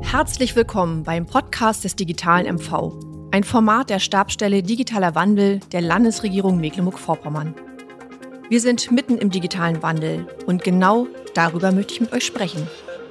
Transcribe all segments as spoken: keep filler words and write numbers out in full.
Herzlich willkommen beim Podcast des Digitalen M V, ein Format der Stabsstelle Digitaler Wandel der Landesregierung Mecklenburg-Vorpommern. Wir sind mitten im digitalen Wandel und genau darüber möchte ich mit euch sprechen.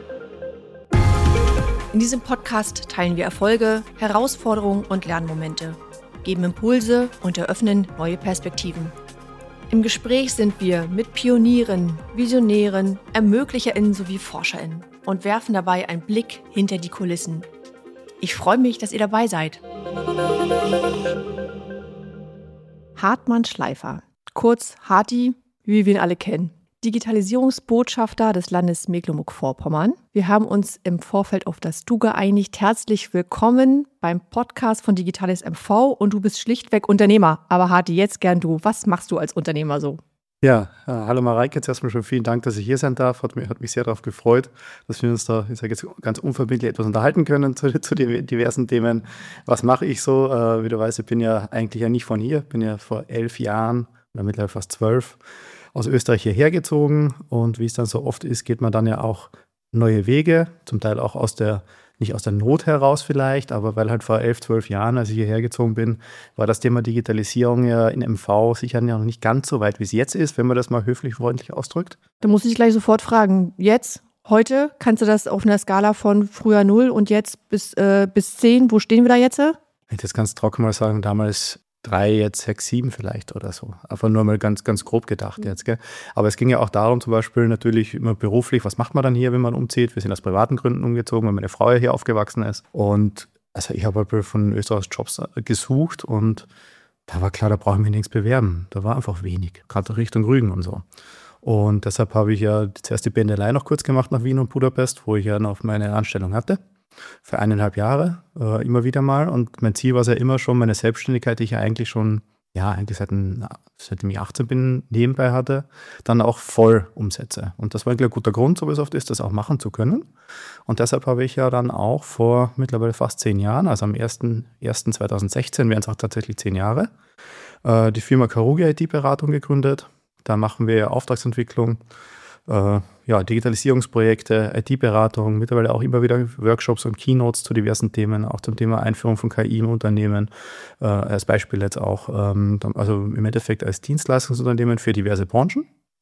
In diesem Podcast teilen wir Erfolge, Herausforderungen und Lernmomente, geben Impulse und eröffnen neue Perspektiven. Im Gespräch sind wir mit Pionieren, Visionären, ErmöglicherInnen sowie ForscherInnen und werfen dabei einen Blick hinter die Kulissen. Ich freue mich, dass ihr dabei seid. Hartmann Schleifer, kurz Harti, wie wir ihn alle kennen. Digitalisierungsbotschafter des Landes Mecklenburg-Vorpommern. Wir haben uns im Vorfeld auf das Du geeinigt. Herzlich willkommen beim Podcast von Digitales M V und du bist schlichtweg Unternehmer. Aber Harti, jetzt gern du. Was machst du als Unternehmer so? Ja, äh, hallo Mareike, jetzt erstmal schon vielen Dank, dass ich hier sein darf. Hat mich, hat mich sehr darauf gefreut, dass wir uns da, ich sage jetzt ganz unverbindlich etwas unterhalten können zu, zu den diversen Themen. Was mache ich so? Äh, wie du weißt, ich bin ja eigentlich ja nicht von hier, bin ja vor elf Jahren oder mittlerweile fast zwölf aus Österreich hierher gezogen und wie es dann so oft ist, geht man dann ja auch neue Wege, zum Teil auch aus der, nicht aus der Not heraus vielleicht, aber weil halt vor elf, zwölf Jahren, als ich hierher gezogen bin, war das Thema Digitalisierung ja in M V sicher noch nicht ganz so weit, wie es jetzt ist, wenn man das mal höflich freundlich ausdrückt. Da muss ich gleich sofort fragen, jetzt, heute, kannst du das auf einer Skala von früher null und jetzt bis, äh, bis zehn, wo stehen wir da jetzt? Ich das ganz trocken mal sagen, damals drei, jetzt sechs, sieben vielleicht oder so. Einfach nur mal ganz, ganz grob gedacht jetzt. Gell? Aber es ging ja auch darum, zum Beispiel natürlich immer beruflich, was macht man dann hier, wenn man umzieht? Wir sind aus privaten Gründen umgezogen, weil meine Frau ja hier aufgewachsen ist. Und also ich habe halt von Österreich aus Jobs gesucht und da war klar, da brauche ich mich nichts bewerben. Da war einfach wenig, gerade Richtung Rügen und so. Und deshalb habe ich ja zuerst die Pendelei noch kurz gemacht nach Wien und Budapest, wo ich ja noch meine Anstellung hatte. Für eineinhalb Jahre, äh, immer wieder mal. Und mein Ziel war es ja immer schon, meine Selbstständigkeit, die ich ja eigentlich schon, ja, eigentlich seit, seitdem ich achtzehn bin, nebenbei hatte, dann auch voll umsetze. Und das war eigentlich ein guter Grund, so wie es oft ist, das auch machen zu können. Und deshalb habe ich ja dann auch vor mittlerweile fast zehn Jahren, also am ersten ersten zweitausendsechzehn, wären es auch tatsächlich zehn Jahre, äh, die Firma Karugi I T-Beratung gegründet. Da machen wir Auftragsentwicklung, Äh, ja, Digitalisierungsprojekte, I T-Beratung, mittlerweile auch immer wieder Workshops und Keynotes zu diversen Themen, auch zum Thema Einführung von K I im Unternehmen, äh, als Beispiel jetzt auch, ähm, also im Endeffekt als Dienstleistungsunternehmen für diverse Branchen.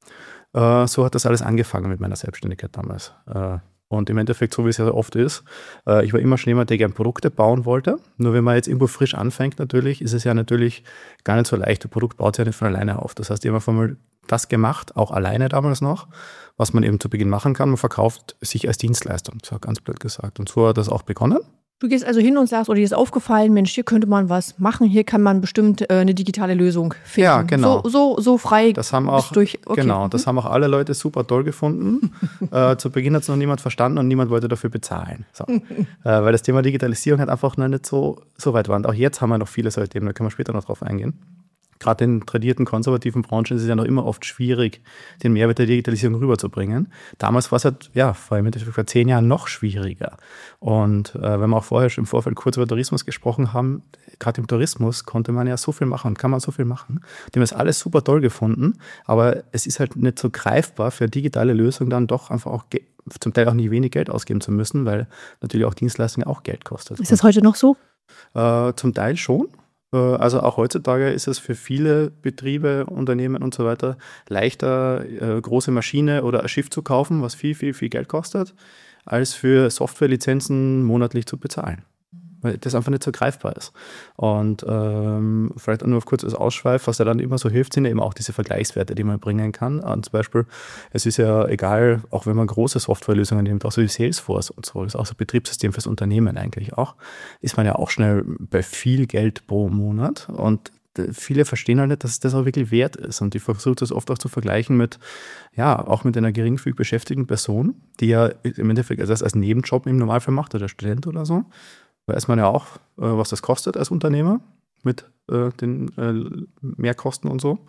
Äh, so hat das alles angefangen mit meiner Selbstständigkeit damals. Äh, Und im Endeffekt, so wie es ja oft ist, äh, ich war immer schon jemand, der gerne Produkte bauen wollte. Nur wenn man jetzt irgendwo frisch anfängt natürlich, ist es ja natürlich gar nicht so leicht. Ein Produkt baut sich ja nicht von alleine auf. Das heißt, ich habe einfach mal das gemacht, auch alleine damals noch, was man eben zu Beginn machen kann. Man verkauft sich als Dienstleistung, so ganz blöd gesagt. Und so hat das auch begonnen. Du gehst also hin und sagst, oder dir ist aufgefallen, Mensch, hier könnte man was machen, hier kann man bestimmt äh, eine digitale Lösung finden. Ja, genau. So, so, so frei. Das haben auch, durch, okay. Genau, das haben auch alle Leute super toll gefunden. äh, zu Beginn hat es noch niemand verstanden und niemand wollte dafür bezahlen. So. äh, weil das Thema Digitalisierung halt einfach noch nicht so, so weit war. Und auch jetzt haben wir noch viele solche Themen, da können wir später noch drauf eingehen. Gerade in tradierten, konservativen Branchen ist es ja noch immer oft schwierig, den Mehrwert der Digitalisierung rüberzubringen. Damals war es halt, ja, vor, vor zehn Jahren noch schwieriger. Und äh, wenn wir auch vorher schon im Vorfeld kurz über Tourismus gesprochen haben, gerade im Tourismus konnte man ja so viel machen und kann man so viel machen. Die haben das alles super toll gefunden, aber es ist halt nicht so greifbar für digitale Lösungen dann doch einfach auch ge- zum Teil auch nicht wenig Geld ausgeben zu müssen, weil natürlich auch Dienstleistungen auch Geld kostet. Ist das heute noch so? Äh, zum Teil schon. Also auch heutzutage ist es für viele Betriebe, Unternehmen und so weiter leichter, eine große Maschine oder ein Schiff zu kaufen, was viel, viel, viel Geld kostet, als für Softwarelizenzen monatlich zu bezahlen. Weil das einfach nicht so greifbar ist. Und ähm, vielleicht nur auf kurzes Ausschweif, was ja dann immer so hilft, sind ja eben auch diese Vergleichswerte, die man bringen kann. Und zum Beispiel, es ist ja egal, auch wenn man große Softwarelösungen nimmt, auch so wie Salesforce und so, das ist auch so ein Betriebssystem fürs Unternehmen eigentlich auch, ist man ja auch schnell bei viel Geld pro Monat. Und viele verstehen halt nicht, dass das auch wirklich wert ist. Und ich versuche das oft auch zu vergleichen mit, ja, auch mit einer geringfügig beschäftigten Person, die ja im Endeffekt das als Nebenjob im Normalfall macht oder Student oder so. Weiß man ja auch, was das kostet als Unternehmer mit äh, den äh, Mehrkosten und so.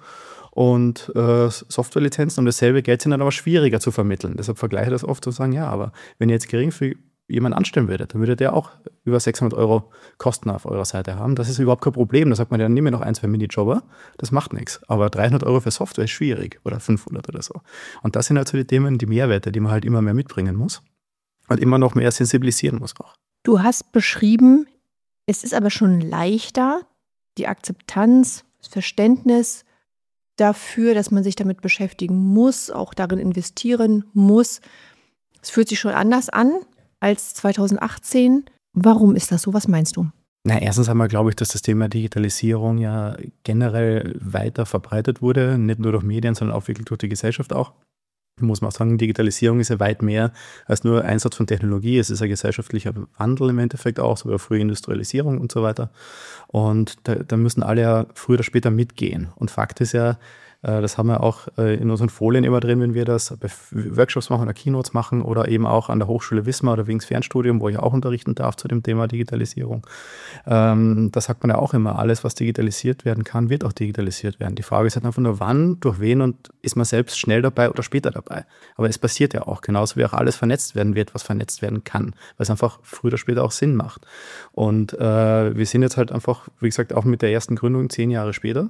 Und äh, Softwarelizenzen und dasselbe Geld sind dann aber schwieriger zu vermitteln. Deshalb vergleiche ich das oft und sagen, ja, aber wenn ihr jetzt geringfügig jemanden anstellen würdet, dann würdet ihr auch über sechshundert Euro Kosten auf eurer Seite haben. Das ist überhaupt kein Problem. Da sagt man, ja, dann nehmen wir noch ein, zwei Minijobber. Das macht nichts. Aber dreihundert Euro für Software ist schwierig oder fünfhundert oder so. Und das sind halt so die Themen, die Mehrwerte, die man halt immer mehr mitbringen muss. und immer noch mehr sensibilisieren muss auch. Du hast beschrieben, es ist aber schon leichter, die Akzeptanz, das Verständnis dafür, dass man sich damit beschäftigen muss, auch darin investieren muss. Es fühlt sich schon anders an als zweitausendachtzehn. Warum ist das so? Was meinst du? Na, erstens einmal glaube ich, dass das Thema Digitalisierung ja generell weiter verbreitet wurde, nicht nur durch Medien, sondern auch wirklich durch die Gesellschaft auch. Muss man auch sagen, Digitalisierung ist ja weit mehr als nur Einsatz von Technologie. Es ist ein gesellschaftlicher Wandel im Endeffekt auch, so wie frühe Industrialisierung und so weiter. Und da, da müssen alle ja früher oder später mitgehen. Und Fakt ist ja, das haben wir auch in unseren Folien immer drin, wenn wir das bei Workshops machen oder Keynotes machen oder eben auch an der Hochschule Wismar oder wegen Fernstudium, wo ich auch unterrichten darf zu dem Thema Digitalisierung. Ähm, da sagt man ja auch immer, alles, was digitalisiert werden kann, wird auch digitalisiert werden. Die Frage ist halt einfach nur, wann, durch wen und ist man selbst schnell dabei oder später dabei. Aber es passiert ja auch, genauso wie auch alles vernetzt werden wird, was vernetzt werden kann, weil es einfach früher oder später auch Sinn macht. Und äh, wir sind jetzt halt einfach, wie gesagt, auch mit der ersten Gründung zehn Jahre später.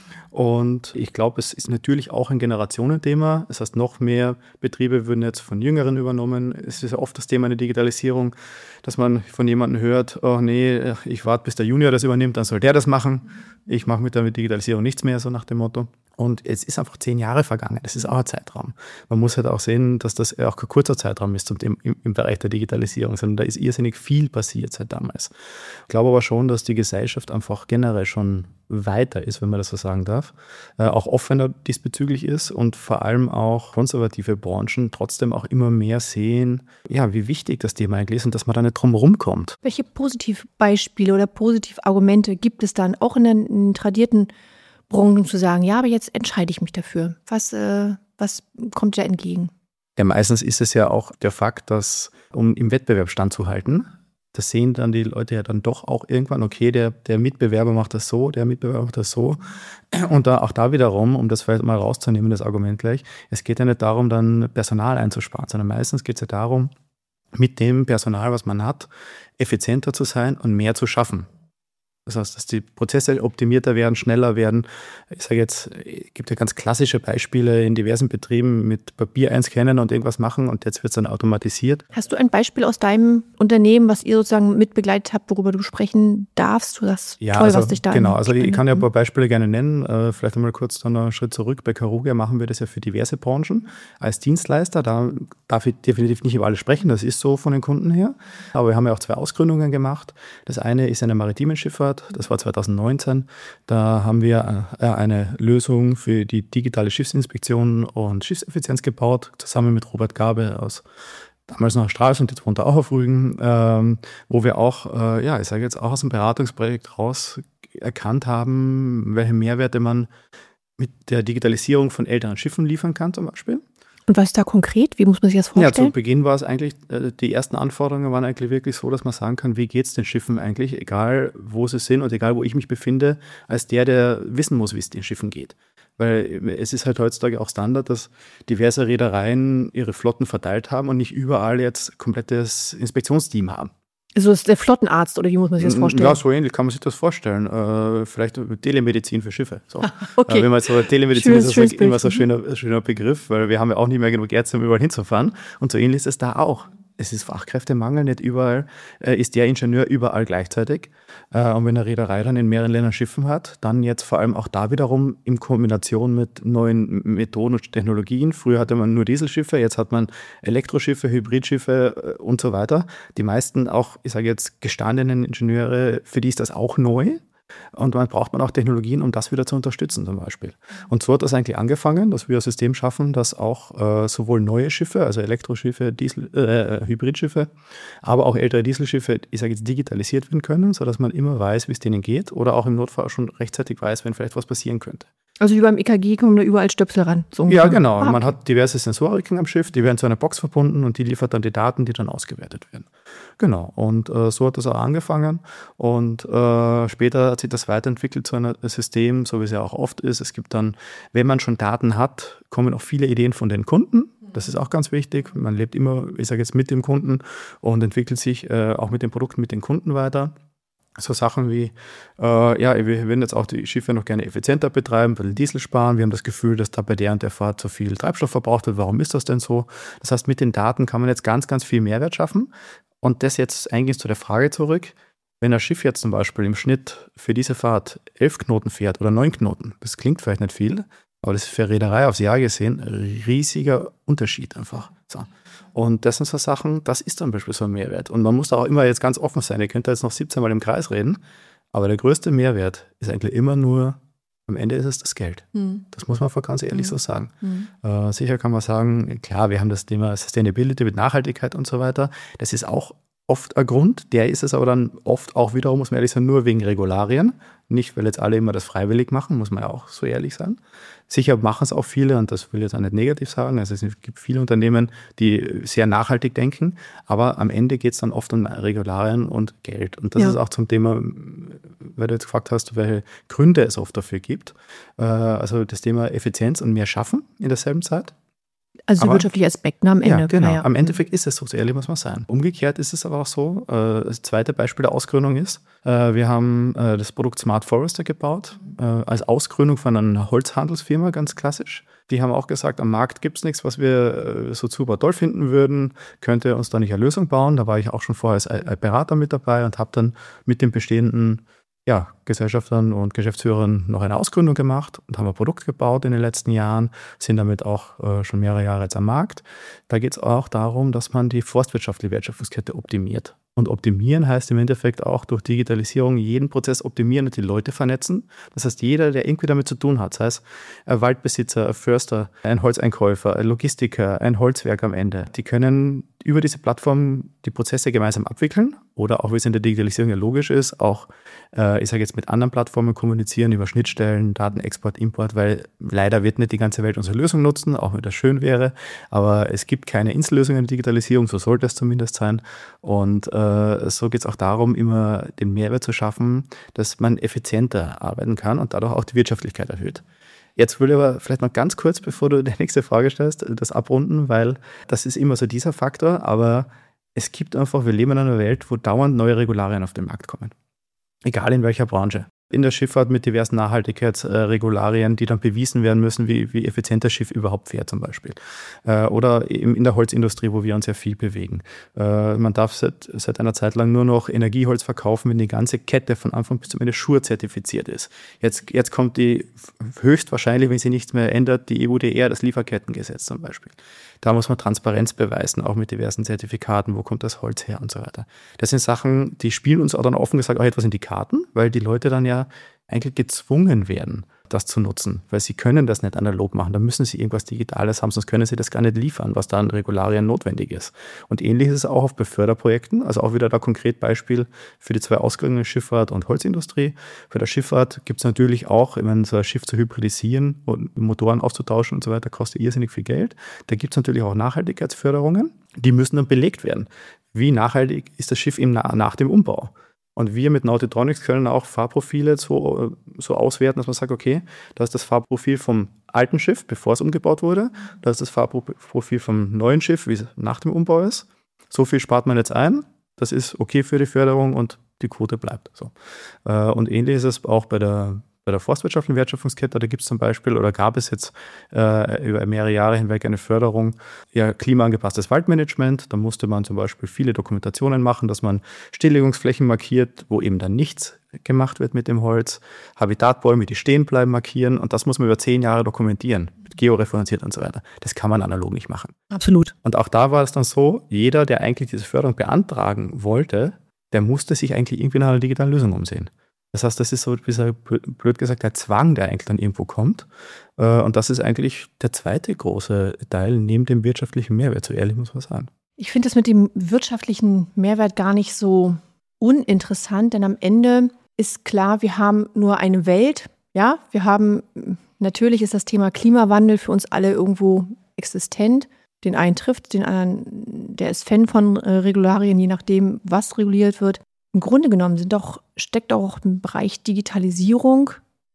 Und ich glaube, es ist natürlich auch ein Generationenthema. Das heißt, noch mehr Betriebe würden jetzt von Jüngeren übernommen. Es ist ja oft das Thema in der Digitalisierung, dass man von jemandem hört, oh nee, ich warte, bis der Junior das übernimmt, dann soll der das machen. Ich mache mit der Digitalisierung nichts mehr, so nach dem Motto. Und es ist einfach zehn Jahre vergangen. Das ist auch ein Zeitraum. Man muss halt auch sehen, dass das auch kein kurzer Zeitraum ist im, im Bereich der Digitalisierung, sondern da ist irrsinnig viel passiert seit damals. Ich glaube aber schon, dass die Gesellschaft einfach generell schon weiter ist, wenn man das so sagen darf, äh, auch offener diesbezüglich ist und vor allem auch konservative Branchen trotzdem auch immer mehr sehen, ja, wie wichtig das Thema eigentlich ist und dass man da nicht drum rumkommt. Welche Positivbeispiele oder Positivargumente gibt es dann auch in den, in den tradierten Branchen zu sagen, ja, aber jetzt entscheide ich mich dafür. Was, äh, was kommt da entgegen? Ja, meistens ist es ja auch der Fakt, dass, um im Wettbewerb standzuhalten, das sehen dann die Leute ja dann doch auch irgendwann, okay, der, der Mitbewerber macht das so, der Mitbewerber macht das so. Und da, auch da wiederum, um das vielleicht mal rauszunehmen, das Argument gleich, es geht ja nicht darum, dann Personal einzusparen, sondern meistens geht es ja darum, mit dem Personal, was man hat, effizienter zu sein und mehr zu schaffen. Das heißt, dass die Prozesse optimierter werden, schneller werden. Ich sage jetzt, es gibt ja ganz klassische Beispiele in diversen Betrieben mit Papier einscannen und irgendwas machen und jetzt wird es dann automatisiert. Hast du ein Beispiel aus deinem Unternehmen, was ihr sozusagen mitbegleitet habt, worüber du sprechen darfst? Du das ja, toll, also, was dich da genau, also ich kann ja ein paar Beispiele gerne nennen. Äh, vielleicht einmal kurz dann noch einen Schritt zurück. Bei Karugia machen wir das ja für diverse Branchen als Dienstleister. Da darf ich definitiv nicht über alles sprechen, das ist so von den Kunden her. Aber wir haben ja auch zwei Ausgründungen gemacht. Das eine ist eine maritime Schifffahrt. Das war zweitausendneunzehn. Da haben wir eine Lösung für die digitale Schiffsinspektion und Schiffseffizienz gebaut, zusammen mit Robert Gabe aus damals noch Stralsund und jetzt wohnt er auch auf Rügen, ähm, wo wir auch, äh, ja, ich sage jetzt auch aus dem Beratungsprojekt raus erkannt haben, welche Mehrwerte man mit der Digitalisierung von älteren Schiffen liefern kann zum Beispiel. Und was ist da konkret? Wie muss man sich das vorstellen? Ja, zu Beginn war es eigentlich, äh, die ersten Anforderungen waren eigentlich wirklich so, dass man sagen kann, wie geht es den Schiffen eigentlich, egal wo sie sind und egal wo ich mich befinde, als der, der wissen muss, wie es den Schiffen geht. Weil es ist halt heutzutage auch Standard, dass diverse Reedereien ihre Flotten verteilt haben und nicht überall jetzt komplettes Inspektionsteam haben. Also ist der Flottenarzt oder wie muss man sich das vorstellen? Ja, so ähnlich kann man sich das vorstellen. Äh, vielleicht Telemedizin für Schiffe. So. Okay. Äh, wenn man so Telemedizin schönes, ist schönes das immer so ein schöner, schöner Begriff, weil wir haben ja auch nicht mehr genug Ärzte, um überall hinzufahren. Und so ähnlich ist es da auch. Es ist Fachkräftemangel, nicht überall äh, ist der Ingenieur überall gleichzeitig. Äh, und wenn eine Reederei dann in mehreren Ländern Schiffen hat, dann jetzt vor allem auch da wiederum in Kombination mit neuen Methoden und Technologien. Früher hatte man nur Dieselschiffe, jetzt hat man Elektroschiffe, Hybridschiffe äh, und so weiter. Die meisten auch, ich sage jetzt, gestandenen Ingenieure, für die ist das auch neu. Und dann braucht man auch Technologien, um das wieder zu unterstützen zum Beispiel. Und so hat das eigentlich angefangen, dass wir ein System schaffen, dass auch äh, sowohl neue Schiffe, also Elektroschiffe, Diesel, äh, Hybridschiffe, aber auch ältere Dieselschiffe, ich sage jetzt, digitalisiert werden können, sodass man immer weiß, wie es denen geht oder auch im Notfall schon rechtzeitig weiß, wenn vielleicht was passieren könnte. Also wie beim E K G kommen da überall Stöpsel ran? So ja, genau. Ah, okay. Man hat diverse Sensoriken am Schiff, die werden zu einer Box verbunden und die liefert dann die Daten, die dann ausgewertet werden. Genau. Und äh, so hat das auch angefangen. Und äh, später hat sich das weiterentwickelt zu einem System, so wie es ja auch oft ist. Es gibt dann, wenn man schon Daten hat, kommen auch viele Ideen von den Kunden. Das ist auch ganz wichtig. Man lebt immer, ich sage jetzt, mit dem Kunden und entwickelt sich äh, auch mit den Produkten mit den Kunden weiter. So Sachen wie, äh, ja, wir würden jetzt auch die Schiffe noch gerne effizienter betreiben, ein bisschen Diesel sparen. Wir haben das Gefühl, dass da bei der und der Fahrt zu viel Treibstoff verbraucht wird. Warum ist das denn so? Das heißt, mit den Daten kann man jetzt ganz, ganz viel Mehrwert schaffen. Und das jetzt eigentlich zu der Frage zurück, wenn ein Schiff jetzt zum Beispiel im Schnitt für diese Fahrt elf Knoten fährt oder neun Knoten, das klingt vielleicht nicht viel, aber das ist für Reederei aufs Jahr gesehen ein riesiger Unterschied einfach. So. Und das sind so Sachen, das ist zum Beispiel so ein Mehrwert. Und man muss da auch immer jetzt ganz offen sein. Ihr könnt da jetzt noch siebzehn Mal im Kreis reden, aber der größte Mehrwert ist eigentlich immer nur, am Ende ist es das Geld. Mhm. Das muss man einfach ganz ehrlich mhm. so sagen. Mhm. Äh, sicher kann man sagen, klar, wir haben das Thema Sustainability mit Nachhaltigkeit und so weiter. Das ist auch oft ein Grund. Der ist es aber dann oft auch wiederum, muss man ehrlich sagen, nur wegen Regularien. Nicht, weil jetzt alle immer das freiwillig machen, muss man ja auch so ehrlich sein. Sicher machen es auch viele, und das will ich jetzt auch nicht negativ sagen. Also es gibt viele Unternehmen, die sehr nachhaltig denken, aber am Ende geht es dann oft um Regularien und Geld. Und das ja. ist auch zum Thema, weil du jetzt gefragt hast, welche Gründe es oft dafür gibt. Also das Thema Effizienz und mehr schaffen in derselben Zeit. Also der wirtschaftliche Aspekt am Ende. Ja, genau. Ja. Am Endeffekt ist es so, so ehrlich muss man sein. Umgekehrt ist es aber auch so, äh, das zweite Beispiel der Ausgrünung ist, äh, wir haben äh, das Produkt Smart Forester gebaut, äh, als Ausgründung von einer Holzhandelsfirma, ganz klassisch. Die haben auch gesagt, am Markt gibt es nichts, was wir äh, so super toll finden würden, könnte uns da nicht eine Lösung bauen. Da war ich auch schon vorher als äh, Berater mit dabei und habe dann mit den bestehenden ja, Gesellschaftern und Geschäftsführern noch eine Ausgründung gemacht und haben ein Produkt gebaut in den letzten Jahren, sind damit auch äh, schon mehrere Jahre jetzt am Markt. Da geht es auch darum, dass man die forstwirtschaftliche Wertschöpfungskette optimiert. Und optimieren heißt im Endeffekt auch durch Digitalisierung jeden Prozess optimieren und die Leute vernetzen. Das heißt, jeder, der irgendwie damit zu tun hat, sei es ein Waldbesitzer, ein Förster, ein Holzeinkäufer, ein Logistiker, ein Holzwerk am Ende, die können über diese Plattform die Prozesse gemeinsam abwickeln oder auch, wie es in der Digitalisierung ja logisch ist, auch, äh, ich sage jetzt, mit anderen Plattformen kommunizieren über Schnittstellen, Datenexport, Import, weil leider wird nicht die ganze Welt unsere Lösung nutzen, auch wenn das schön wäre, aber es gibt keine Insellösung in der Digitalisierung, so sollte es zumindest sein. Und äh, so geht es auch darum, immer den Mehrwert zu schaffen, dass man effizienter arbeiten kann und dadurch auch die Wirtschaftlichkeit erhöht. Jetzt will ich aber vielleicht noch ganz kurz, bevor du die nächste Frage stellst, das abrunden, weil das ist immer so dieser Faktor, aber es gibt einfach, wir leben in einer Welt, wo dauernd neue Regularien auf den Markt kommen. Egal in welcher Branche. In der Schifffahrt mit diversen Nachhaltigkeitsregularien, die dann bewiesen werden müssen, wie, wie effizient das Schiff überhaupt fährt zum Beispiel. Oder in der Holzindustrie, wo wir uns ja viel bewegen. Man darf seit, seit einer Zeit lang nur noch Energieholz verkaufen, wenn die ganze Kette von Anfang bis zum Ende Schur zertifiziert ist. Jetzt, jetzt kommt die höchstwahrscheinlich, wenn sie nichts mehr ändert, die E U D R, das Lieferkettengesetz zum Beispiel. Da muss man Transparenz beweisen, auch mit diversen Zertifikaten, wo kommt das Holz her und so weiter. Das sind Sachen, die spielen uns auch dann offen gesagt auch etwas in die Karten, weil die Leute dann ja eigentlich gezwungen werden, das zu nutzen, weil sie können das nicht analog machen. Da müssen sie irgendwas Digitales haben, sonst können sie das gar nicht liefern, was da an Regularien notwendig ist. Und ähnlich ist es auch auf Beförderprojekten, also auch wieder da konkret Beispiel für die zwei Ausgänge Schifffahrt und Holzindustrie. Für der Schifffahrt gibt es natürlich auch, ich meine, so ein Schiff zu hybridisieren und Motoren auszutauschen und so weiter, kostet irrsinnig viel Geld. Da gibt es natürlich auch Nachhaltigkeitsförderungen, die müssen dann belegt werden. Wie nachhaltig ist das Schiff eben nach dem Umbau? Und wir mit Nautitronics können auch Fahrprofile so, so auswerten, dass man sagt, okay, das ist das Fahrprofil vom alten Schiff, bevor es umgebaut wurde. Das ist das Fahrprofil vom neuen Schiff, wie es nach dem Umbau ist. So viel spart man jetzt ein. Das ist okay für die Förderung und die Quote bleibt. So. Und ähnlich ist es auch bei der Bei der forstwirtschaftlichen Wertschöpfungskette, da gibt es zum Beispiel oder gab es jetzt äh, über mehrere Jahre hinweg eine Förderung, ja, klimaangepasstes Waldmanagement. Da musste man zum Beispiel viele Dokumentationen machen, dass man Stilllegungsflächen markiert, wo eben dann nichts gemacht wird mit dem Holz, Habitatbäume, die stehen bleiben, markieren und das muss man über zehn Jahre dokumentieren, georeferenziert und so weiter. Das kann man analog nicht machen. Absolut. Und auch da war es dann so, jeder, der eigentlich diese Förderung beantragen wollte, der musste sich eigentlich irgendwie nach einer digitalen Lösung umsehen. Das heißt, das ist so, blöd gesagt, der Zwang, der eigentlich dann irgendwo kommt. Und das ist eigentlich der zweite große Teil neben dem wirtschaftlichen Mehrwert, so ehrlich muss man sagen. Ich finde das mit dem wirtschaftlichen Mehrwert gar nicht so uninteressant, denn am Ende ist klar, wir haben nur eine Welt. Ja, wir haben, natürlich ist das Thema Klimawandel für uns alle irgendwo existent. Den einen trifft, den anderen, der ist Fan von Regularien, je nachdem, was reguliert wird. Im Grunde genommen sind doch, steckt auch im Bereich Digitalisierung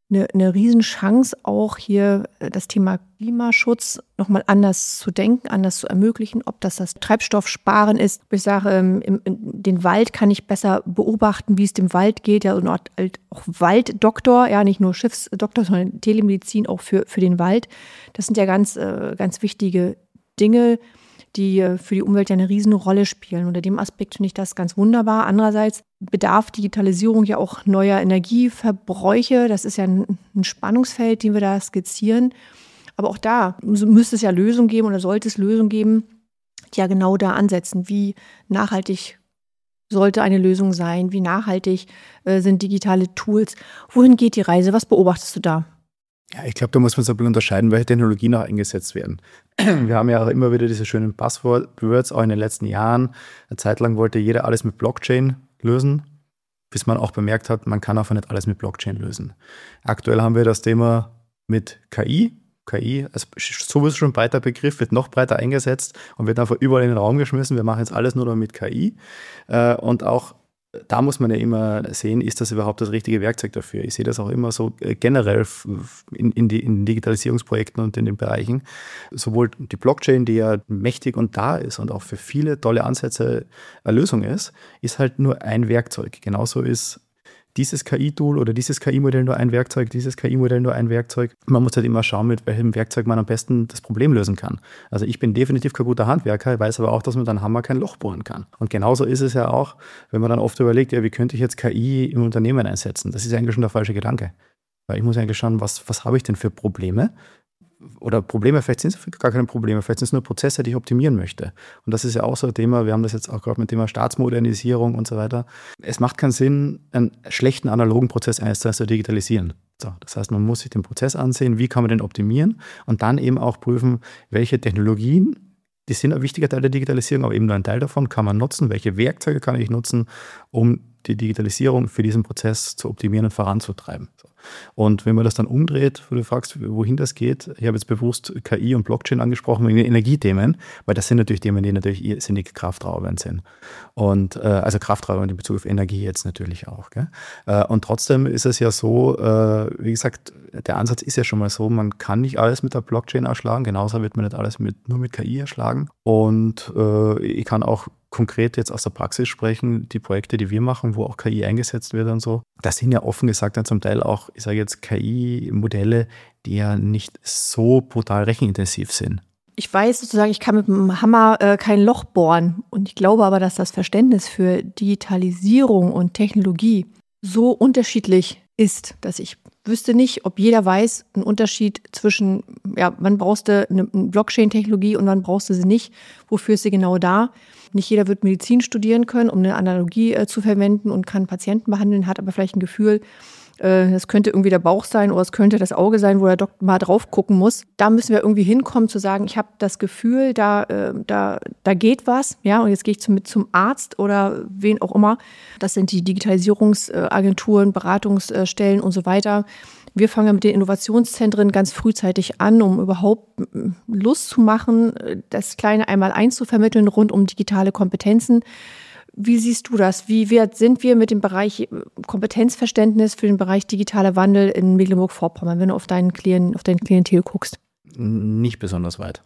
eine, eine Riesenchance, auch hier das Thema Klimaschutz nochmal anders zu denken, anders zu ermöglichen, ob das das Treibstoffsparen ist. Ich sage, im, im, den Wald kann ich besser beobachten, wie es dem Wald geht, ja, und auch Walddoktor, ja, nicht nur Schiffsdoktor, sondern Telemedizin auch für, für den Wald. Das sind ja ganz, ganz wichtige Dinge, die für die Umwelt ja eine Riesenrolle spielen. Unter dem Aspekt finde ich das ganz wunderbar. Andererseits bedarf Digitalisierung ja auch neuer Energieverbräuche. Das ist ja ein, ein Spannungsfeld, den wir da skizzieren. Aber auch da müsste es ja Lösungen geben oder sollte es Lösungen geben, die ja genau da ansetzen. Wie nachhaltig sollte eine Lösung sein? Wie nachhaltig äh, sind digitale Tools? Wohin geht die Reise? Was beobachtest du da? Ja, ich glaube, da muss man so ein bisschen unterscheiden, welche Technologien auch eingesetzt werden. Wir haben ja auch immer wieder diese schönen Buzzwords, auch in den letzten Jahren. Eine Zeit lang wollte jeder alles mit Blockchain lösen, bis man auch bemerkt hat, man kann einfach nicht alles mit Blockchain lösen. Aktuell haben wir das Thema mit K I. K I, also sowieso schon ein breiter Begriff, wird noch breiter eingesetzt und wird einfach überall in den Raum geschmissen. Wir machen jetzt alles nur noch mit K I. Und auch da muss man ja immer sehen, ist das überhaupt das richtige Werkzeug dafür? Ich sehe das auch immer so generell in, in, die, in Digitalisierungsprojekten und in den Bereichen. Sowohl die Blockchain, die ja mächtig und da ist und auch für viele tolle Ansätze eine Lösung ist, ist halt nur ein Werkzeug. Genauso ist dieses K I-Tool oder dieses K I-Modell nur ein Werkzeug, dieses K I-Modell nur ein Werkzeug. Man muss halt immer schauen, mit welchem Werkzeug man am besten das Problem lösen kann. Also ich bin definitiv kein guter Handwerker, weiß aber auch, dass man mit einem Hammer kein Loch bohren kann. Und genauso ist es ja auch, wenn man dann oft überlegt, ja, wie könnte ich jetzt K I im Unternehmen einsetzen? Das ist eigentlich schon der falsche Gedanke. Weil ich muss eigentlich schauen, was, was habe ich denn für Probleme? Oder Probleme, vielleicht sind es gar keine Probleme, vielleicht sind es nur Prozesse, die ich optimieren möchte. Und das ist ja auch so ein Thema, wir haben das jetzt auch gerade mit dem Thema Staatsmodernisierung und so weiter. Es macht keinen Sinn, einen schlechten analogen Prozess eins zu eins zu digitalisieren. So, das heißt, man muss sich den Prozess ansehen, wie kann man den optimieren und dann eben auch prüfen, welche Technologien, die sind ein wichtiger Teil der Digitalisierung, aber eben nur ein Teil davon kann man nutzen, welche Werkzeuge kann ich nutzen, um die Digitalisierung für diesen Prozess zu optimieren und voranzutreiben. So. Und wenn man das dann umdreht, wo du fragst, wohin das geht, ich habe jetzt bewusst K I und Blockchain angesprochen, wegen den Energiethemen, weil das sind natürlich Themen, die natürlich irrsinnig kraftraubend sind. Und äh, also kraftraubend in Bezug auf Energie jetzt natürlich auch. Gell? Äh, und trotzdem ist es ja so, äh, wie gesagt, der Ansatz ist ja schon mal so, man kann nicht alles mit der Blockchain erschlagen, genauso wird man nicht alles mit, nur mit K I erschlagen. Und äh, ich kann auch konkret jetzt aus der Praxis sprechen, die Projekte, die wir machen, wo auch K I eingesetzt wird und so, das sind ja offen gesagt dann zum Teil auch, ich sage jetzt K I-Modelle, die ja nicht so brutal rechenintensiv sind. Ich weiß sozusagen, ich kann mit dem Hammer äh, kein Loch bohren. Und ich glaube aber, dass das Verständnis für Digitalisierung und Technologie so unterschiedlich ist, dass ich wüsste nicht, ob jeder weiß, einen Unterschied zwischen, ja, wann brauchst du eine Blockchain-Technologie und wann brauchst du sie nicht, wofür ist sie genau da. Nicht jeder wird Medizin studieren können, um eine Analogie äh, zu verwenden und kann Patienten behandeln, hat aber vielleicht ein Gefühl, äh, das könnte irgendwie der Bauch sein oder es könnte das Auge sein, wo der Doktor mal drauf gucken muss. Da müssen wir irgendwie hinkommen, zu sagen, ich habe das Gefühl, da, äh, da, da geht was, ja, und jetzt gehe ich zum, zum Arzt oder wen auch immer. Das sind die Digitalisierungsagenturen, Beratungsstellen und so weiter. Wir fangen mit den Innovationszentren ganz frühzeitig an, um überhaupt Lust zu machen, das kleine Einmaleins zu vermitteln rund um digitale Kompetenzen. Wie siehst du das? Wie weit sind wir mit dem Bereich Kompetenzverständnis für den Bereich digitaler Wandel in Mecklenburg-Vorpommern, wenn du auf deinen Klient, auf dein Klientel guckst? Nicht besonders weit.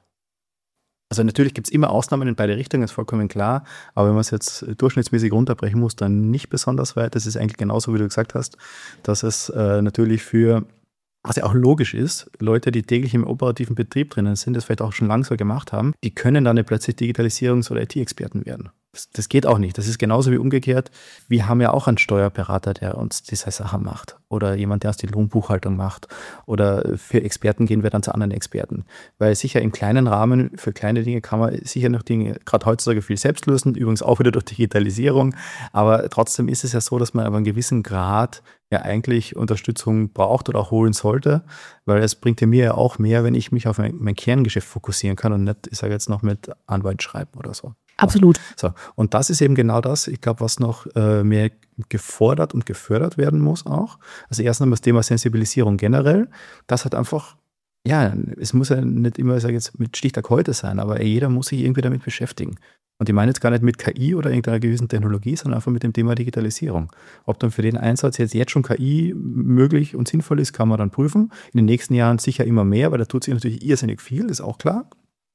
Also natürlich gibt es immer Ausnahmen in beide Richtungen, ist vollkommen klar. Aber wenn man es jetzt durchschnittsmäßig runterbrechen muss, dann nicht besonders weit. Das ist eigentlich genauso, wie du gesagt hast, dass es äh, natürlich für, was ja auch logisch ist, Leute, die täglich im operativen Betrieb drinnen sind, das vielleicht auch schon langsam gemacht haben, die können dann nicht plötzlich Digitalisierungs- oder I T-Experten werden. Das, das geht auch nicht. Das ist genauso wie umgekehrt. Wir haben ja auch einen Steuerberater, der uns diese Sachen macht. Oder jemand, der uns die Lohnbuchhaltung macht. Oder für Experten gehen wir dann zu anderen Experten. Weil sicher im kleinen Rahmen, für kleine Dinge kann man sicher noch Dinge, gerade heutzutage viel selbst lösen, übrigens auch wieder durch Digitalisierung. Aber trotzdem ist es ja so, dass man aber einen gewissen Grad ja eigentlich Unterstützung braucht oder auch holen sollte. Weil es bringt ja mir ja auch mehr, wenn ich mich auf mein, mein Kerngeschäft fokussieren kann und nicht, ich sage jetzt noch mit Anwalt schreiben oder so. Absolut. So, und das ist eben genau das, ich glaube, was noch äh, mehr gefordert und gefördert werden muss auch. Also erst einmal das Thema Sensibilisierung generell. Das hat einfach Ja, es muss ja nicht immer, ich sage jetzt, mit Stichtag heute sein, aber jeder muss sich irgendwie damit beschäftigen. Und ich meine jetzt gar nicht mit K I oder irgendeiner gewissen Technologie, sondern einfach mit dem Thema Digitalisierung. Ob dann für den Einsatz jetzt, jetzt schon K I möglich und sinnvoll ist, kann man dann prüfen. In den nächsten Jahren sicher immer mehr, weil da tut sich natürlich irrsinnig viel, ist auch klar.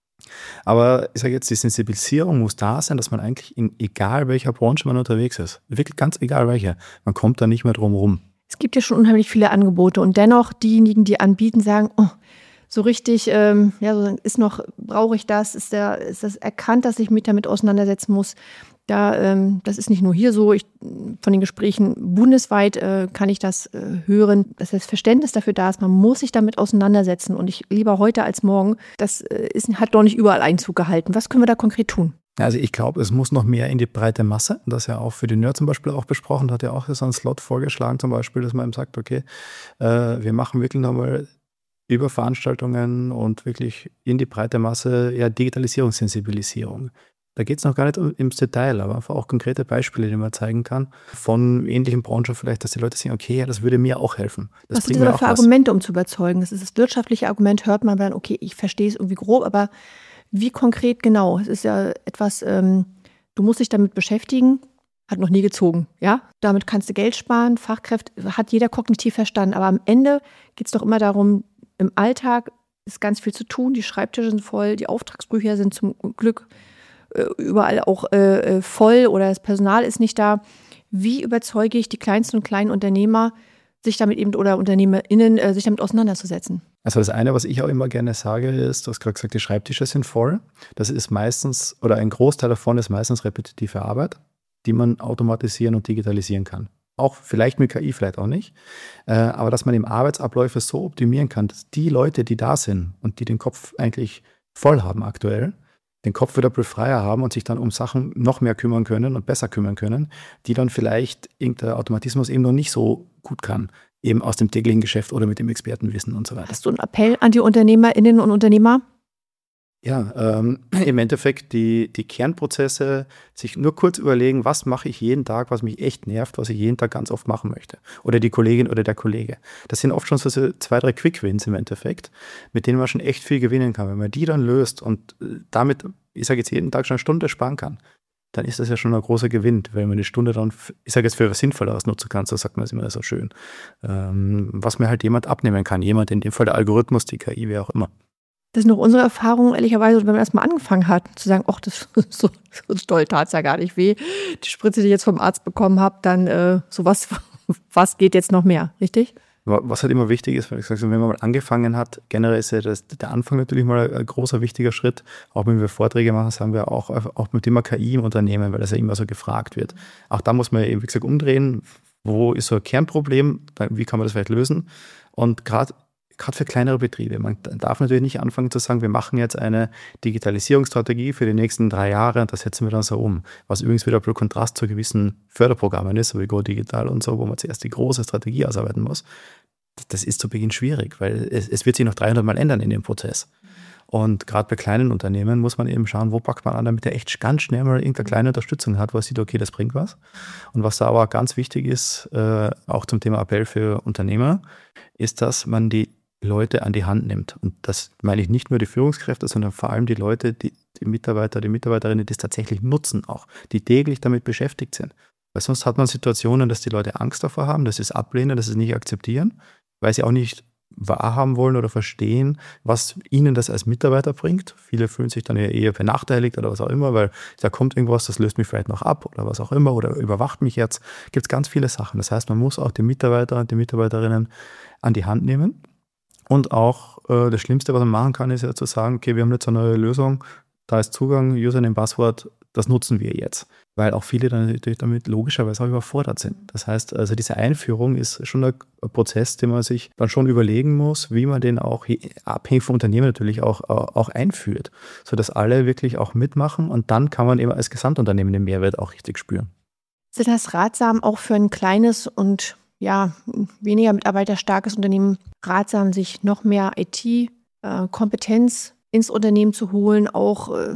Aber ich sage jetzt, die Sensibilisierung muss da sein, dass man eigentlich in egal welcher Branche man unterwegs ist, wirklich ganz egal welcher, man kommt da nicht mehr drum rum. Es gibt ja schon unheimlich viele Angebote und dennoch diejenigen, die anbieten, sagen, oh, so richtig, ähm, ja, so ist noch, brauche ich das, ist, der, ist das erkannt, dass ich mich damit auseinandersetzen muss. Da, ähm, das ist nicht nur hier so, ich, von den Gesprächen bundesweit äh, kann ich das äh, hören, dass das Verständnis dafür da ist, man muss sich damit auseinandersetzen und ich lieber heute als morgen, das äh, ist, hat doch nicht überall Einzug gehalten. Was können wir da konkret tun? Also ich glaube, es muss noch mehr in die breite Masse. Das ja auch für die Nerd zum Beispiel auch besprochen, da hat ja auch so einen Slot vorgeschlagen zum Beispiel, dass man eben sagt, okay, äh, wir machen wirklich nochmal über Veranstaltungen und wirklich in die breite Masse ja Digitalisierungssensibilisierung. Da geht es noch gar nicht ins Detail, aber einfach auch konkrete Beispiele, die man zeigen kann von ähnlichen Branchen vielleicht, dass die Leute sagen, okay, ja, das würde mir auch helfen. Das was sind das aber für Argumente, um zu überzeugen? Das ist das wirtschaftliche Argument, hört man dann, okay, ich verstehe es irgendwie grob, aber wie konkret genau? Es ist ja etwas, ähm, du musst dich damit beschäftigen, hat noch nie gezogen, ja? Damit kannst du Geld sparen, Fachkräfte, hat jeder kognitiv verstanden, aber am Ende geht es doch immer darum, im Alltag ist ganz viel zu tun, die Schreibtische sind voll, die Auftragsbücher sind zum Glück äh, überall auch äh, voll oder das Personal ist nicht da. Wie überzeuge ich die kleinsten und kleinen Unternehmer, sich damit eben oder UnternehmerInnen, äh, sich damit auseinanderzusetzen? Also das eine, was ich auch immer gerne sage, ist, du hast gerade gesagt, die Schreibtische sind voll. Das ist meistens, oder ein Großteil davon ist meistens repetitive Arbeit, die man automatisieren und digitalisieren kann. Auch vielleicht mit K I, vielleicht auch nicht. Äh, aber dass man eben Arbeitsabläufe so optimieren kann, dass die Leute, die da sind und die den Kopf eigentlich voll haben aktuell, den Kopf wieder befreier haben und sich dann um Sachen noch mehr kümmern können und besser kümmern können, die dann vielleicht irgendein Automatismus eben noch nicht so gut kann, eben aus dem täglichen Geschäft oder mit dem Expertenwissen und so weiter. Hast du einen Appell an die UnternehmerInnen und Unternehmer? Ja, ähm, im Endeffekt die, die Kernprozesse, sich nur kurz überlegen, was mache ich jeden Tag, was mich echt nervt, was ich jeden Tag ganz oft machen möchte. Oder die Kollegin oder der Kollege. Das sind oft schon so zwei, drei Quick-Wins im Endeffekt, mit denen man schon echt viel gewinnen kann. Wenn man die dann löst und damit, ich sage jetzt, jeden Tag schon eine Stunde sparen kann, dann ist das ja schon ein großer Gewinn, weil man eine Stunde dann, ich sage jetzt, für was Sinnvolleres nutzen kann, so sagt man es immer so schön. Ähm, was mir halt jemand abnehmen kann, jemand, in dem Fall der Algorithmus, die K I, wer auch immer. Das ist noch unsere Erfahrung, ehrlicherweise, wenn man erstmal angefangen hat, zu sagen, ach, das ist so, so toll, tat es ja gar nicht weh. Die Spritze, die ich jetzt vom Arzt bekommen habe, dann äh, so was, was geht jetzt noch mehr, richtig? Was halt immer wichtig ist, weil ich sage, wenn man mal angefangen hat, generell ist ja das, der Anfang natürlich mal ein großer, wichtiger Schritt. Auch wenn wir Vorträge machen, sagen wir auch, auch mit dem Thema K I im Unternehmen, weil das ja immer so gefragt wird. Auch da muss man eben, wie gesagt, umdrehen. Wo ist so ein Kernproblem? Wie kann man das vielleicht lösen? Und gerade Gerade für kleinere Betriebe. Man darf natürlich nicht anfangen zu sagen, wir machen jetzt eine Digitalisierungsstrategie für die nächsten drei Jahre und das setzen wir dann so um. Was übrigens wieder ein Kontrast zu gewissen Förderprogrammen ist, so wie Go Digital und so, wo man zuerst die große Strategie ausarbeiten muss. Das ist zu Beginn schwierig, weil es, es wird sich noch dreihundert Mal ändern in dem Prozess. Und gerade bei kleinen Unternehmen muss man eben schauen, wo packt man an, damit er echt ganz schnell mal irgendeine kleine Unterstützung hat, wo er sieht, okay, das bringt was. Und was da aber ganz wichtig ist, äh, auch zum Thema Appell für Unternehmer, ist, dass man die Leute an die Hand nimmt. Und das meine ich nicht nur die Führungskräfte, sondern vor allem die Leute, die, die Mitarbeiter, die Mitarbeiterinnen, die es tatsächlich nutzen auch, die täglich damit beschäftigt sind. Weil sonst hat man Situationen, dass die Leute Angst davor haben, dass sie es ablehnen, dass sie es nicht akzeptieren, weil sie auch nicht wahrhaben wollen oder verstehen, was ihnen das als Mitarbeiter bringt. Viele fühlen sich dann eher benachteiligt oder was auch immer, weil da kommt irgendwas, das löst mich vielleicht noch ab oder was auch immer oder überwacht mich jetzt. Gibt es ganz viele Sachen. Das heißt, man muss auch die Mitarbeiter und die Mitarbeiterinnen an die Hand nehmen. Und auch äh, das Schlimmste, was man machen kann, ist ja zu sagen, okay, wir haben jetzt eine neue Lösung, da ist Zugang, Username, Passwort, das nutzen wir jetzt. Weil auch viele dann natürlich damit logischerweise auch überfordert sind. Das heißt, also diese Einführung ist schon ein Prozess, den man sich dann schon überlegen muss, wie man den auch abhängig vom Unternehmen natürlich auch, auch einführt, sodass alle wirklich auch mitmachen und dann kann man eben als Gesamtunternehmen den Mehrwert auch richtig spüren. Ist das ratsam auch für ein kleines und ja, weniger mitarbeiterstarkes Unternehmen ratsam, sich noch mehr I T-Kompetenz ins Unternehmen zu holen, auch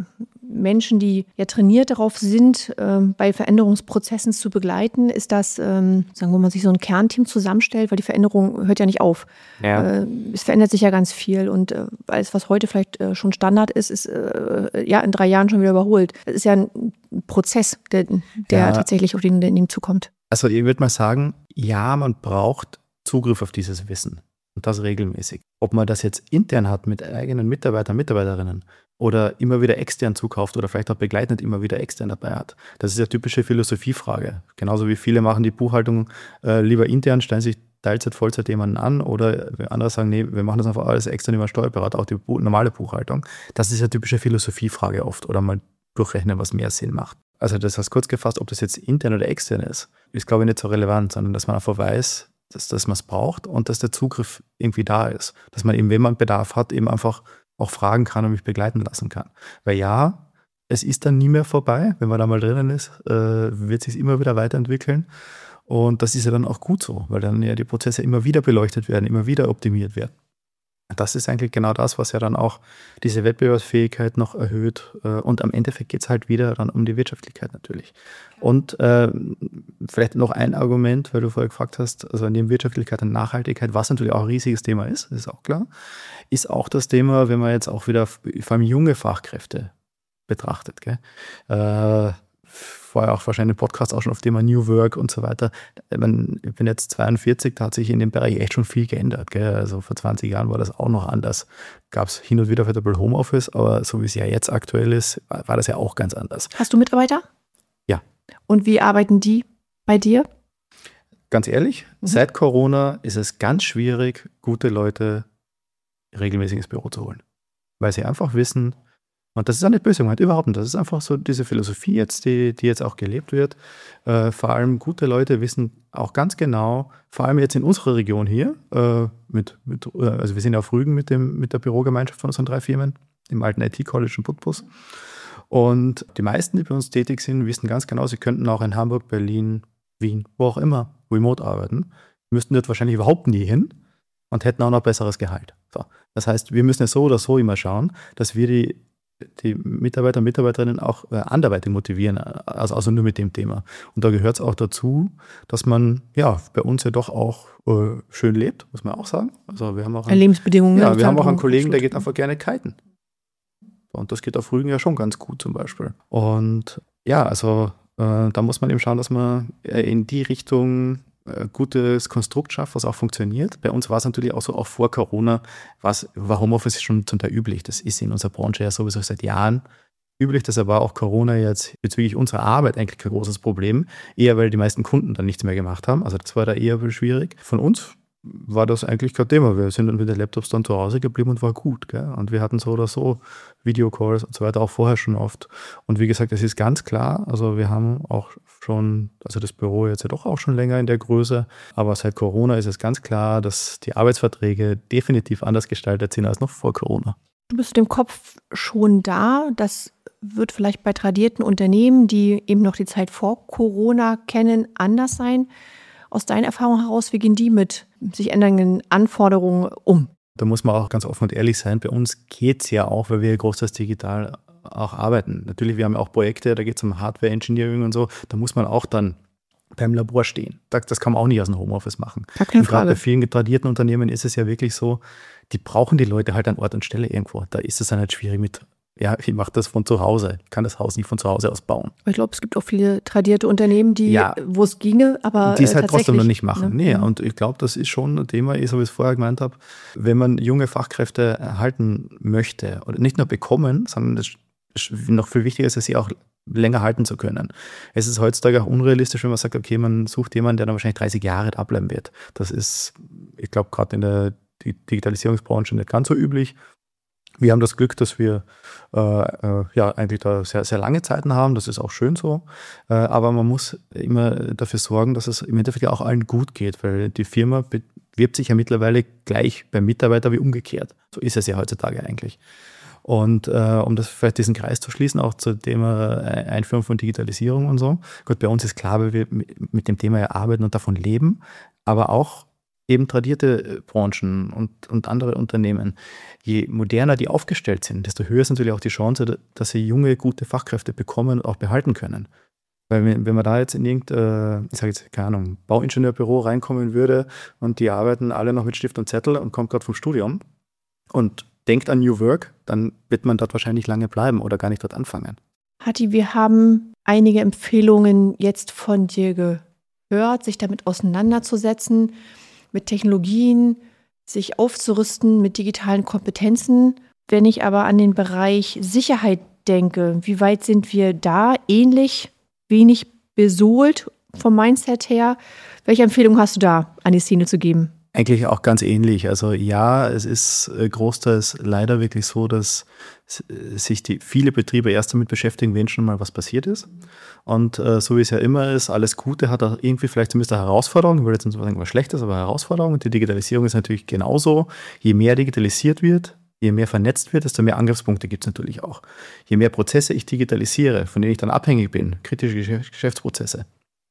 Menschen, die ja trainiert darauf sind, ähm, bei Veränderungsprozessen zu begleiten? Ist das, ähm, sagen, wo man sich so ein Kernteam zusammenstellt, weil die Veränderung hört ja nicht auf. Ja. Äh, es verändert sich ja ganz viel und äh, alles, was heute vielleicht äh, schon Standard ist, ist äh, ja in drei Jahren schon wieder überholt. Es ist ja ein Prozess, der, der Ja. tatsächlich auf den, der ihm zukommt. Also ich würde mal sagen, ja, man braucht Zugriff auf dieses Wissen und das regelmäßig. Ob man das jetzt intern hat mit eigenen Mitarbeitern, Mitarbeiterinnen oder immer wieder extern zukauft oder vielleicht auch begleitend immer wieder extern dabei hat. Das ist ja typische Philosophiefrage. Genauso wie viele machen die Buchhaltung äh, lieber intern, stellen sich Teilzeit, Vollzeit jemanden an oder andere sagen, nee, wir machen das einfach alles extern über Steuerberater, auch die Bu- normale Buchhaltung. Das ist ja typische Philosophiefrage oft oder mal durchrechnen, was mehr Sinn macht. Also das heißt kurz gefasst, ob das jetzt intern oder extern ist, ist glaube ich nicht so relevant, sondern dass man einfach weiß, dass, dass man es braucht und dass der Zugriff irgendwie da ist. Dass man eben, wenn man Bedarf hat, eben einfach auch fragen kann und mich begleiten lassen kann. Weil ja, es ist dann nie mehr vorbei, wenn man da mal drinnen ist, äh, wird sich immer wieder weiterentwickeln. Und das ist ja dann auch gut so, weil dann ja die Prozesse immer wieder beleuchtet werden, immer wieder optimiert werden. Das ist eigentlich genau das, was ja dann auch diese Wettbewerbsfähigkeit noch erhöht. Und am Endeffekt geht es halt wieder dann um die Wirtschaftlichkeit natürlich. Und äh, vielleicht noch ein Argument, weil du vorher gefragt hast, also neben Wirtschaftlichkeit und Nachhaltigkeit, was natürlich auch ein riesiges Thema ist, ist auch klar, ist auch das Thema, wenn man jetzt auch wieder vor allem junge Fachkräfte betrachtet. Gell? Äh, vorher auch wahrscheinlich im Podcast auch schon auf Thema New Work und so weiter. Ich, mein, ich bin jetzt zweiundvierzig, da hat sich in dem Bereich echt schon viel geändert. Gell? Also vor zwanzig Jahren war das auch noch anders. Gab es hin und wieder vielleicht ein bisschen Homeoffice, aber so wie es ja jetzt aktuell ist, war, war das ja auch ganz anders. Hast du Mitarbeiter? Ja. Und wie arbeiten die bei dir? Ganz ehrlich, mhm. seit Corona ist es ganz schwierig, gute Leute regelmäßig ins Büro zu holen. Weil sie einfach wissen, und das ist auch nicht böse gemeint, überhaupt nicht. Das ist einfach so diese Philosophie jetzt, die, die jetzt auch gelebt wird. Äh, vor allem gute Leute wissen auch ganz genau, vor allem jetzt in unserer Region hier, äh, mit, mit, also wir sind ja auf Rügen mit, dem, mit der Bürogemeinschaft von unseren drei Firmen, im alten I T-College in Putbus. Und die meisten, die bei uns tätig sind, wissen ganz genau, sie könnten auch in Hamburg, Berlin, Wien, wo auch immer, remote arbeiten, müssten dort wahrscheinlich überhaupt nie hin und hätten auch noch besseres Gehalt. So. Das heißt, wir müssen ja so oder so immer schauen, dass wir die die Mitarbeiter und Mitarbeiterinnen auch äh, anderweitig motivieren, also, also nur mit dem Thema. Und da gehört es auch dazu, dass man ja bei uns ja doch auch äh, schön lebt, muss man auch sagen. Also wir haben auch einen, Lebensbedingungen. Ja, wir haben auch einen Kollegen, der geht einfach gerne kiten. Und das geht auf Rügen ja schon ganz gut zum Beispiel. Und ja, also äh, da muss man eben schauen, dass man in die Richtung gutes Konstrukt schafft, was auch funktioniert. Bei uns war es natürlich auch so, auch vor Corona was, war Homeoffice schon zum Teil üblich. Das ist in unserer Branche ja sowieso seit Jahren üblich. Deshalb war auch Corona jetzt bezüglich unserer Arbeit eigentlich kein großes Problem. Eher, weil die meisten Kunden dann nichts mehr gemacht haben. Also das war da eher schwierig. Von uns war das eigentlich kein Thema. Wir sind dann mit den Laptops dann zu Hause geblieben und war gut. Gell? Und wir hatten so oder so Videocalls und so weiter auch vorher schon oft. Und wie gesagt, es ist ganz klar, also wir haben auch schon, also das Büro jetzt ja doch auch schon länger in der Größe, aber seit Corona ist es ganz klar, dass die Arbeitsverträge definitiv anders gestaltet sind als noch vor Corona. Du bist mit dem Kopf schon da, das wird vielleicht bei tradierten Unternehmen, die eben noch die Zeit vor Corona kennen, anders sein. Aus deiner Erfahrung heraus, wie gehen die mit sich ändernden Anforderungen um? Da muss man auch ganz offen und ehrlich sein. Bei uns geht es ja auch, weil wir großteils digital auch arbeiten. Natürlich, wir haben ja auch Projekte, da geht es um Hardware-Engineering und so. Da muss man auch dann beim Labor stehen. Das, das kann man auch nicht aus dem Homeoffice machen. Keine Frage. Gerade bei vielen tradierten Unternehmen ist es ja wirklich so, die brauchen die Leute halt an Ort und Stelle irgendwo. Da ist es dann halt schwierig mit, ja, ich mache das von zu Hause. Ich kann das Haus nicht von zu Hause aus bauen. Ich glaube, es gibt auch viele tradierte Unternehmen, die, ja, wo es ginge, aber die es halt äh, trotzdem noch nicht machen. Ne? Nee, und ich glaube, das ist schon ein Thema, so wie ich es vorher gemeint habe, wenn man junge Fachkräfte erhalten möchte oder nicht nur bekommen, sondern das noch viel wichtiger ist, dass sie auch länger halten zu können. Es ist heutzutage auch unrealistisch, wenn man sagt, okay, man sucht jemanden, der dann wahrscheinlich dreißig Jahre da bleiben wird. Das ist, ich glaube, gerade in der Digitalisierungsbranche nicht ganz so üblich. Wir haben das Glück, dass wir äh, äh, ja eigentlich da sehr, sehr lange Zeiten haben. Das ist auch schön so. Äh, aber man muss immer dafür sorgen, dass es im Endeffekt ja auch allen gut geht, weil die Firma bewirbt sich ja mittlerweile gleich beim Mitarbeiter wie umgekehrt. So ist es ja heutzutage eigentlich. Und äh, um das vielleicht diesen Kreis zu schließen, auch zum Thema Einführung von Digitalisierung und so. Gut, bei uns ist klar, weil wir mit dem Thema ja arbeiten und davon leben, aber auch eben tradierte Branchen und, und andere Unternehmen, je moderner die aufgestellt sind, desto höher ist natürlich auch die Chance, dass sie junge, gute Fachkräfte bekommen und auch behalten können. Weil wenn, wenn man da jetzt in irgendein, ich sage jetzt, keine Ahnung, Bauingenieurbüro reinkommen würde und die arbeiten alle noch mit Stift und Zettel und kommt gerade vom Studium und denkt an New Work, dann wird man dort wahrscheinlich lange bleiben oder gar nicht dort anfangen. Hatti, wir haben einige Empfehlungen jetzt von dir gehört, sich damit auseinanderzusetzen, mit Technologien, sich aufzurüsten mit digitalen Kompetenzen. Wenn ich aber an den Bereich Sicherheit denke, wie weit sind wir da ähnlich, wenig besohlt vom Mindset her? Welche Empfehlung hast du da an die Szene zu geben? Eigentlich auch ganz ähnlich. Also ja, es ist großteils leider wirklich so, dass sich die viele Betriebe erst damit beschäftigen, wenn schon mal was passiert ist. Und äh, so wie es ja immer ist, alles Gute hat auch irgendwie vielleicht zumindest eine Herausforderung. Ich würde jetzt nicht sagen, was Schlechtes, aber eine Herausforderung. Und die Digitalisierung ist natürlich genauso. Je mehr digitalisiert wird, je mehr vernetzt wird, desto mehr Angriffspunkte gibt es natürlich auch. Je mehr Prozesse ich digitalisiere, von denen ich dann abhängig bin, kritische Geschäftsprozesse,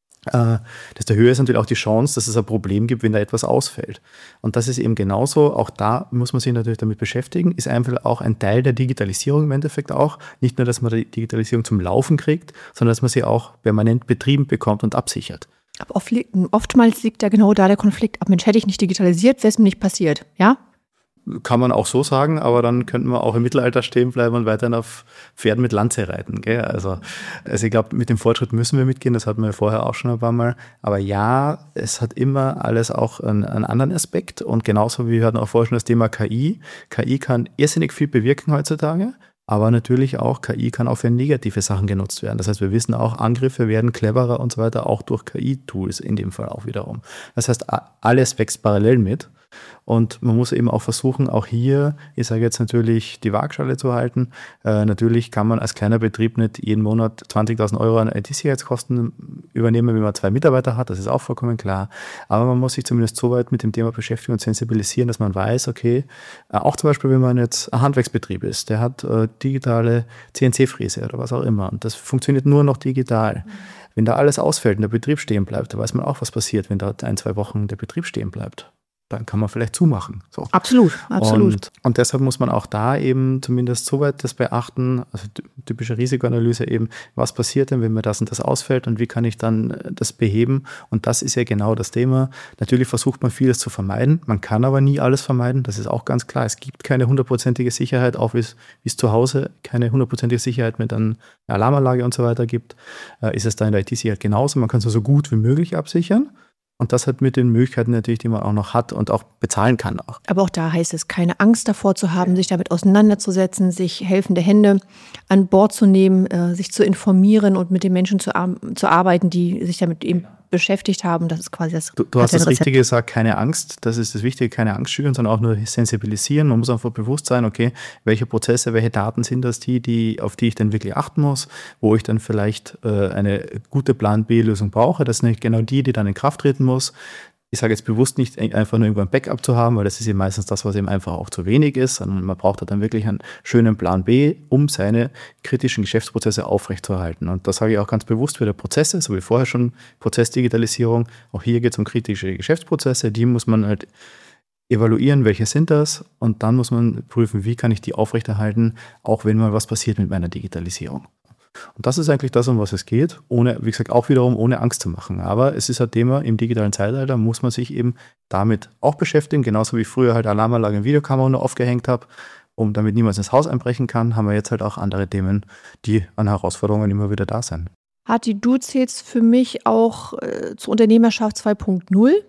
Äh, desto höher ist natürlich auch die Chance, dass es ein Problem gibt, wenn da etwas ausfällt. Und das ist eben genauso, auch da muss man sich natürlich damit beschäftigen, ist einfach auch ein Teil der Digitalisierung im Endeffekt auch. Nicht nur, dass man die Digitalisierung zum Laufen kriegt, sondern dass man sie auch permanent betrieben bekommt und absichert. Aber oft liegt, oftmals liegt da genau da der Konflikt ab. Mensch, hätte ich nicht digitalisiert, wäre es mir nicht passiert, ja? Kann man auch so sagen, aber dann könnten wir auch im Mittelalter stehen bleiben und weiterhin auf Pferden mit Lanze reiten. Gell? Also, also ich glaube, mit dem Fortschritt müssen wir mitgehen, das hatten wir vorher auch schon ein paar Mal. Aber ja, es hat immer alles auch einen, einen anderen Aspekt und genauso wie wir hatten auch vorher schon das Thema K I. K I kann irrsinnig viel bewirken heutzutage, aber natürlich auch K I kann auch für negative Sachen genutzt werden. Das heißt, wir wissen auch, Angriffe werden cleverer und so weiter, auch durch K I-Tools in dem Fall auch wiederum. Das heißt, alles wächst parallel mit. Und man muss eben auch versuchen, auch hier, ich sage jetzt natürlich, die Waagschale zu halten. Äh, natürlich kann man als kleiner Betrieb nicht jeden Monat zwanzigtausend Euro an I T-Sicherheitskosten übernehmen, wenn man zwei Mitarbeiter hat, das ist auch vollkommen klar. Aber man muss sich zumindest so weit mit dem Thema beschäftigen und sensibilisieren, dass man weiß, okay, äh, auch zum Beispiel, wenn man jetzt ein Handwerksbetrieb ist, der hat äh, digitale C N C-Fräse oder was auch immer und das funktioniert nur noch digital. Mhm. Wenn da alles ausfällt und der Betrieb stehen bleibt, da weiß man auch, was passiert, wenn da ein, zwei Wochen der Betrieb stehen bleibt. Dann kann man vielleicht zumachen. So. Absolut, absolut. Und, und deshalb muss man auch da eben zumindest so weit das beachten, also typische Risikoanalyse eben, was passiert denn, wenn mir das und das ausfällt und wie kann ich dann das beheben? Und das ist ja genau das Thema. Natürlich versucht man vieles zu vermeiden, man kann aber nie alles vermeiden, das ist auch ganz klar. Es gibt keine hundertprozentige Sicherheit, auch wie es, wie es zu Hause keine hundertprozentige Sicherheit mit einer Alarmanlage und so weiter gibt, äh, ist es da in der I T-Sicherheit genauso. Man kann es so gut wie möglich absichern. Und das hat mit den Möglichkeiten natürlich, die man auch noch hat und auch bezahlen kann auch. Aber auch da heißt es, keine Angst davor zu haben, sich damit auseinanderzusetzen, sich helfende Hände an Bord zu nehmen, äh, sich zu informieren und mit den Menschen zu, ar- zu arbeiten, die sich damit eben beschäftigt haben. Das ist quasi das. Du, du hast das Richtige gesagt, keine Angst. Das ist das Wichtige, keine Angst schüren, sondern auch nur sensibilisieren. Man muss einfach bewusst sein, okay, welche Prozesse, welche Daten sind das die, die auf die ich dann wirklich achten muss, wo ich dann vielleicht äh, eine gute Plan-B-Lösung brauche. Das sind nicht genau die, die dann in Kraft treten muss. Ich sage jetzt bewusst nicht, einfach nur irgendwo ein Backup zu haben, weil das ist eben meistens das, was eben einfach auch zu wenig ist, sondern man braucht dann wirklich einen schönen Plan B, um seine kritischen Geschäftsprozesse aufrechtzuerhalten. Und das sage ich auch ganz bewusst für die Prozesse, so wie vorher schon Prozessdigitalisierung. Auch hier geht es um kritische Geschäftsprozesse, die muss man halt evaluieren, welche sind das, und dann muss man prüfen, wie kann ich die aufrechterhalten, auch wenn mal was passiert mit meiner Digitalisierung. Und das ist eigentlich das, um was es geht, ohne, wie gesagt, auch wiederum ohne Angst zu machen. Aber es ist ein Thema, im digitalen Zeitalter muss man sich eben damit auch beschäftigen, genauso wie ich früher halt Alarmanlage und Videokamera nur aufgehängt habe, um damit niemand ins Haus einbrechen kann, haben wir jetzt halt auch andere Themen, die an Herausforderungen immer wieder da sind. Hatti, du zählst für mich auch äh, zur Unternehmerschaft zwei Punkt null.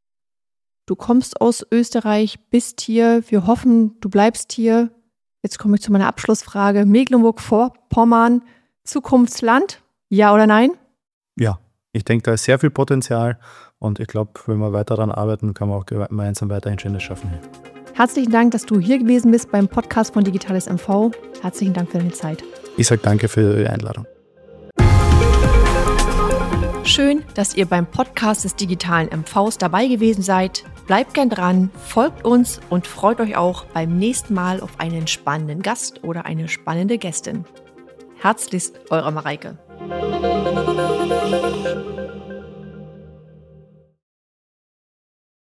Du kommst aus Österreich, bist hier, wir hoffen, du bleibst hier. Jetzt komme ich zu meiner Abschlussfrage. Mecklenburg-Vorpommern, Zukunftsland, ja oder nein? Ja, ich denke, da ist sehr viel Potenzial und ich glaube, wenn wir weiter daran arbeiten, kann man auch gemeinsam weiterhin Schönes schaffen. Herzlichen Dank, dass du hier gewesen bist beim Podcast von Digitales M V. Herzlichen Dank für deine Zeit. Ich sage danke für die Einladung. Schön, dass ihr beim Podcast des digitalen M Vs dabei gewesen seid. Bleibt gern dran, folgt uns und freut euch auch beim nächsten Mal auf einen spannenden Gast oder eine spannende Gästin. Herzlichst, eure Mareike.